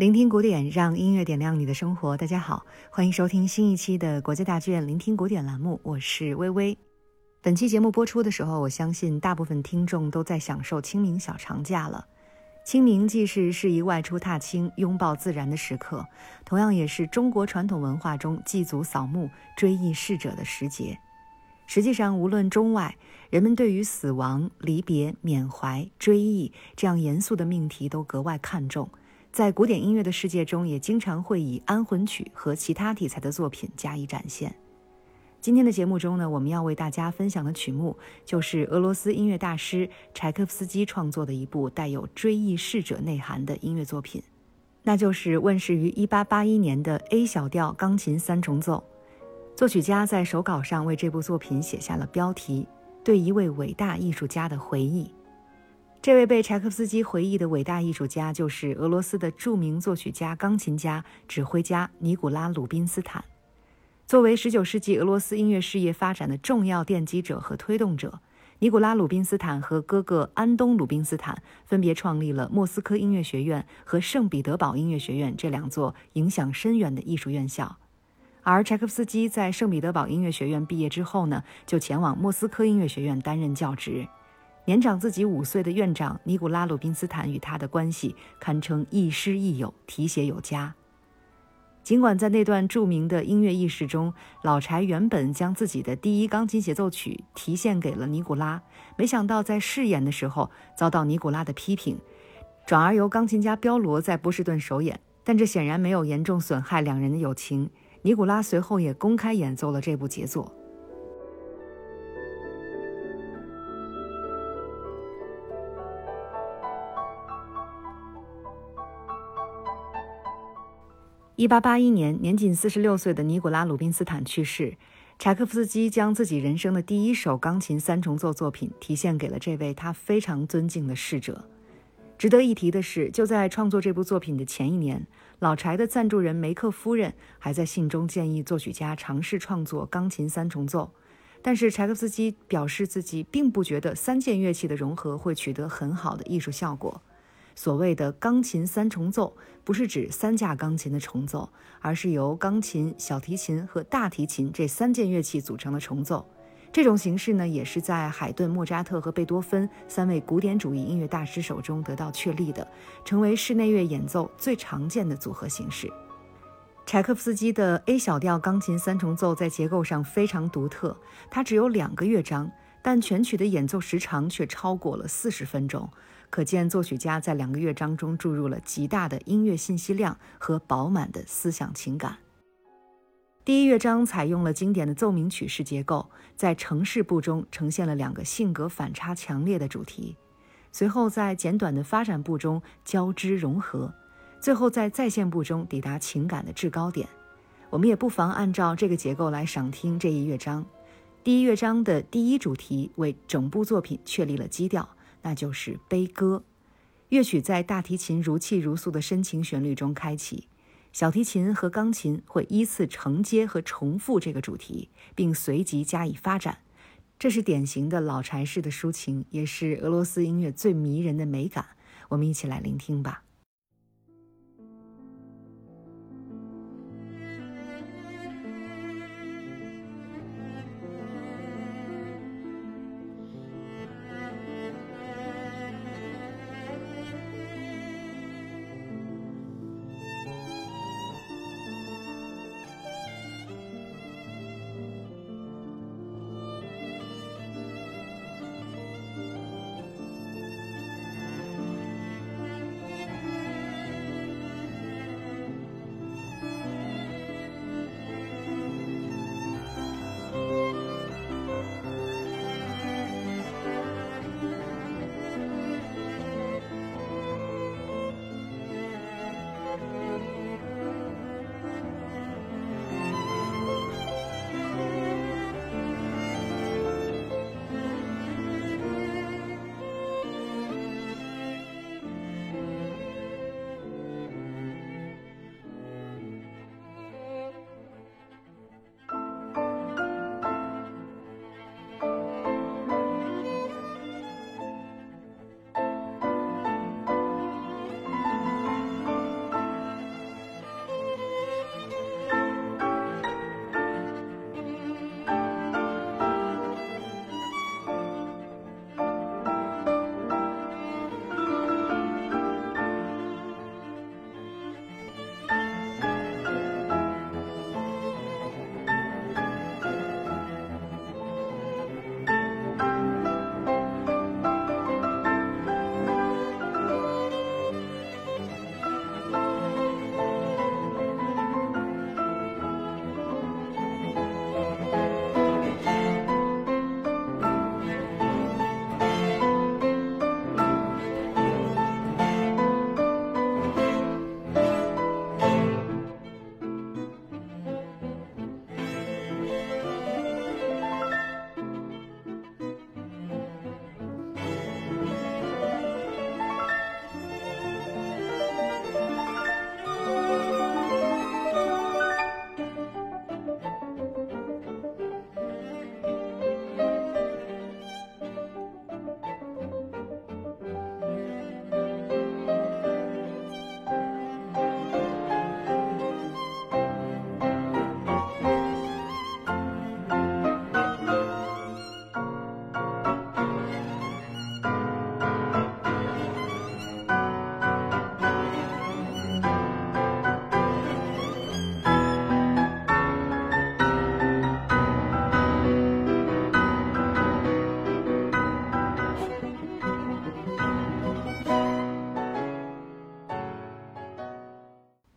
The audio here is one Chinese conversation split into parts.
聆听古典，让音乐点亮你的生活。大家好，欢迎收听新一期的国家大剧院聆听古典栏目，我是微微。本期节目播出的时候，我相信大部分听众都在享受清明小长假了。清明既是适宜外出踏青、拥抱自然的时刻，同样也是中国传统文化中祭祖扫墓、追忆逝者的时节。实际上，无论中外，人们对于死亡、离别、缅怀、追忆这样严肃的命题都格外看重。在古典音乐的世界中，也经常会以安魂曲和其他题材的作品加以展现。今天的节目中呢，我们要为大家分享的曲目就是俄罗斯音乐大师柴可夫斯基创作的一部带有追忆逝者内涵的音乐作品，那就是问世于1881年的 A 小调钢琴三重奏。作曲家在手稿上为这部作品写下了标题：对一位伟大艺术家的回忆。这位被柴可夫斯基回忆的伟大艺术家就是俄罗斯的著名作曲家、钢琴家、指挥家尼古拉·鲁宾斯坦。作为19世纪俄罗斯音乐事业发展的重要奠基者和推动者，尼古拉·鲁宾斯坦和哥哥安东·鲁宾斯坦分别创立了莫斯科音乐学院和圣彼得堡音乐学院这两座影响深远的艺术院校。而柴可夫斯基在圣彼得堡音乐学院毕业之后呢，就前往莫斯科音乐学院担任教职。年长自己5岁的院长尼古拉·鲁宾斯坦与他的关系堪称亦师亦友，提携有加。尽管在那段著名的音乐轶事中，老柴原本将自己的第一钢琴协奏曲题献给了尼古拉，没想到在试演的时候遭到尼古拉的批评，转而由钢琴家彪罗在波士顿首演，但这显然没有严重损害两人的友情。尼古拉随后也公开演奏了这部杰作。1881年，年仅46岁的尼古拉·鲁宾斯坦去世，柴可夫斯基将自己人生的第一首钢琴三重奏作品题献给了这位他非常尊敬的逝者。值得一提的是，就在创作这部作品的前一年，老柴的赞助人梅克夫人还在信中建议作曲家尝试创作钢琴三重奏，但是柴可夫斯基表示自己并不觉得3件乐器的融合会取得很好的艺术效果。所谓的钢琴三重奏不是指3架钢琴的重奏，而是由钢琴、小提琴和大提琴这3件乐器组成的重奏。这种形式呢，也是在海顿、莫扎特和贝多芬3位古典主义音乐大师手中得到确立的，成为室内乐演奏最常见的组合形式。柴可夫斯基的 A 小调钢琴三重奏在结构上非常独特，它只有2个乐章，但全曲的演奏时长却超过了40分钟，可见作曲家在2个乐章中注入了极大的音乐信息量和饱满的思想情感。第一乐章采用了经典的奏鸣曲式结构，在城市部中呈现了2个性格反差强烈的主题，随后在简短的发展部中交织融合，最后在再现部中抵达情感的制高点。我们也不妨按照这个结构来赏听这一乐章。第一乐章的第一主题为整部作品确立了基调，那就是悲歌。乐曲在大提琴如泣如诉的深情旋律中开启，小提琴和钢琴会依次承接和重复这个主题，并随即加以发展。这是典型的老柴式的抒情，也是俄罗斯音乐最迷人的美感。我们一起来聆听吧。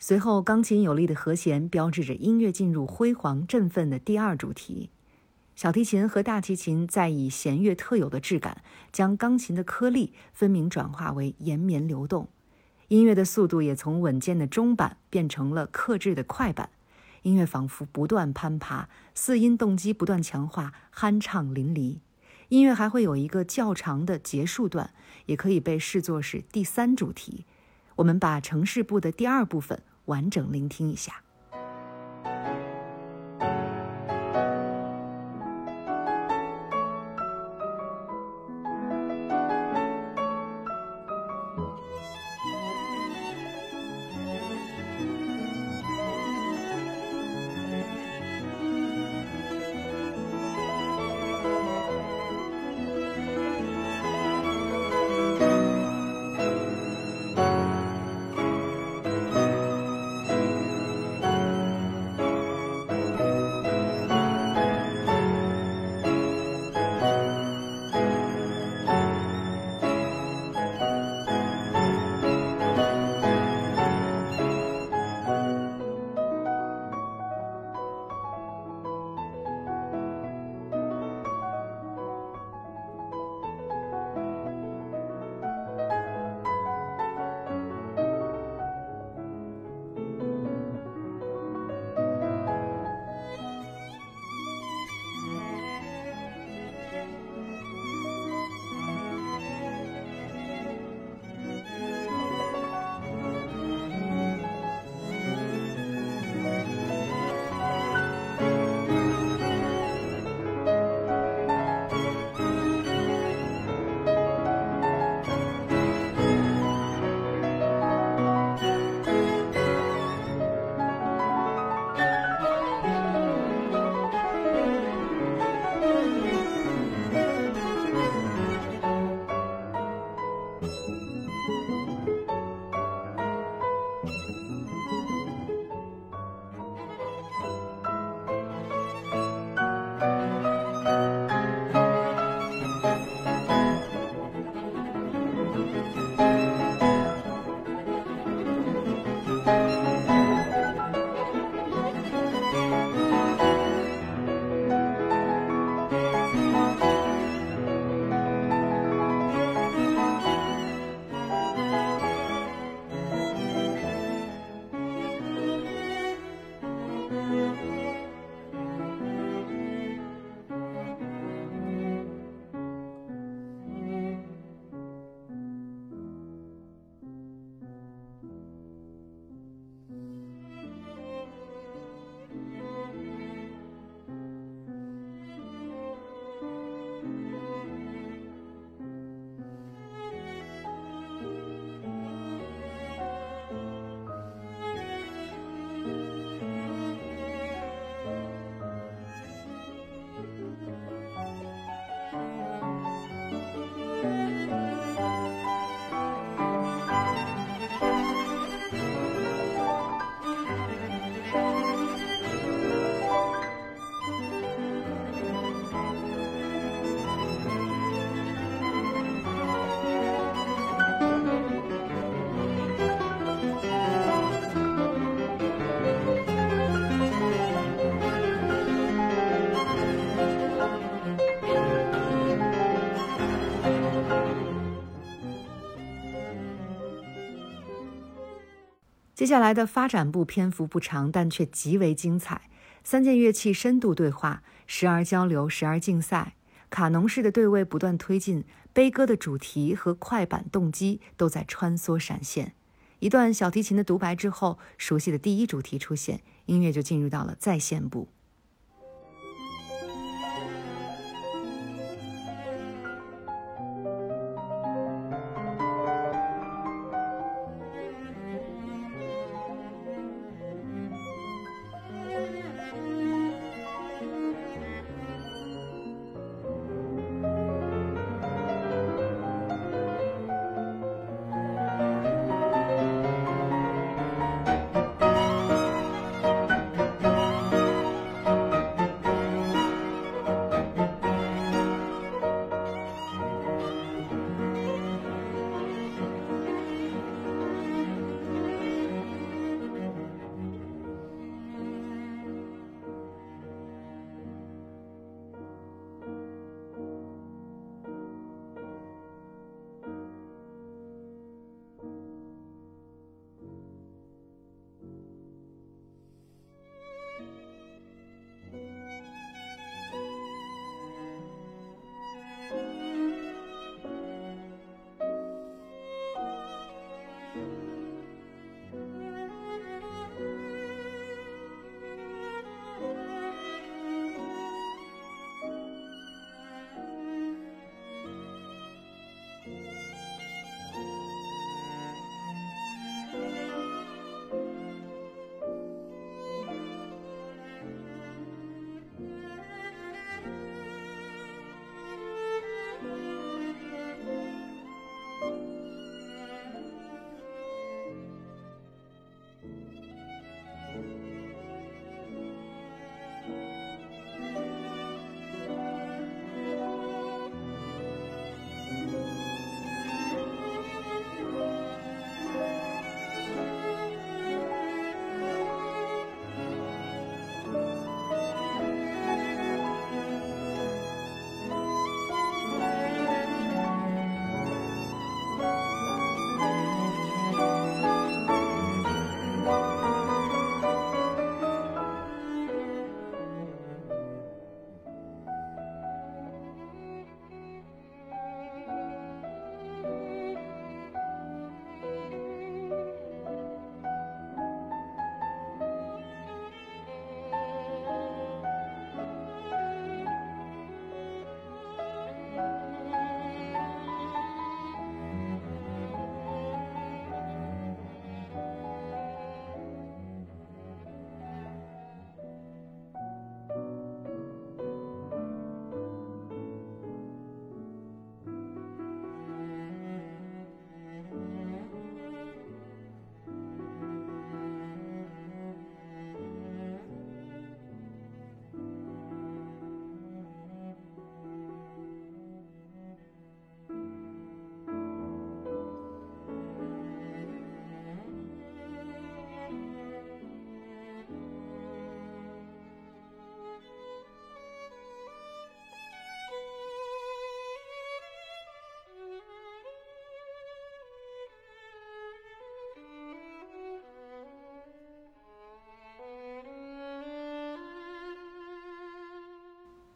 随后，钢琴有力的和弦标志着音乐进入辉煌振奋的第二主题。小提琴和大提琴再以弦乐特有的质感，将钢琴的颗粒分明转化为延绵流动。音乐的速度也从稳健的中板变成了克制的快板，音乐仿佛不断攀爬，四音动机不断强化，酣畅淋漓。音乐还会有一个较长的结束段，也可以被视作是第三主题。我们把城市部的第二部分完整聆听一下。接下来的发展部篇幅不长，但却极为精彩。三件乐器深度对话，时而交流，时而竞赛。卡农式的对位不断推进，悲歌的主题和快板动机都在穿梭闪现。一段小提琴的独白之后，熟悉的第一主题出现，音乐就进入到了再现部。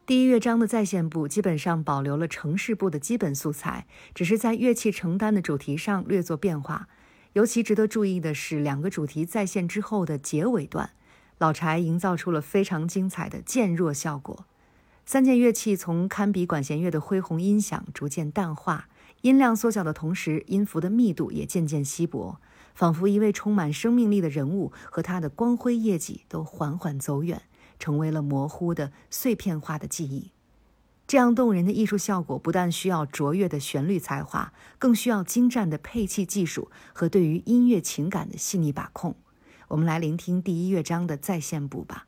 第一乐章的再现部基本上保留了城市部的基本素材，只是在乐器承担的主题上略作变化。尤其值得注意的是两个主题再现之后的结尾段，老柴营造出了非常精彩的渐弱效果。三件乐器从堪比管弦乐的恢宏音响逐渐淡化，音量缩小的同时，音符的密度也渐渐稀薄，仿佛一位充满生命力的人物和他的光辉业绩都缓缓走远，成为了模糊的碎片化的记忆。这样动人的艺术效果不但需要卓越的旋律才华，更需要精湛的配器技术和对于音乐情感的细腻把控。我们来聆听第一乐章的再现部吧。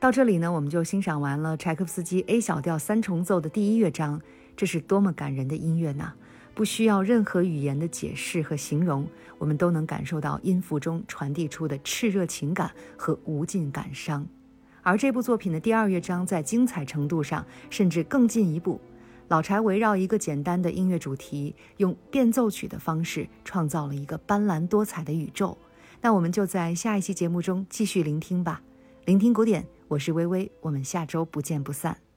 到这里呢，我们就欣赏完了柴可夫斯基 A 小调三重奏的第一乐章，这是多么感人的音乐呢！不需要任何语言的解释和形容，我们都能感受到音符中传递出的炽热情感和无尽感伤。而这部作品的第二乐章在精彩程度上甚至更进一步，老柴围绕一个简单的音乐主题，用变奏曲的方式创造了一个斑斓多彩的宇宙。那我们就在下一期节目中继续聆听吧。聆听古典，我是微微，我们下周不见不散。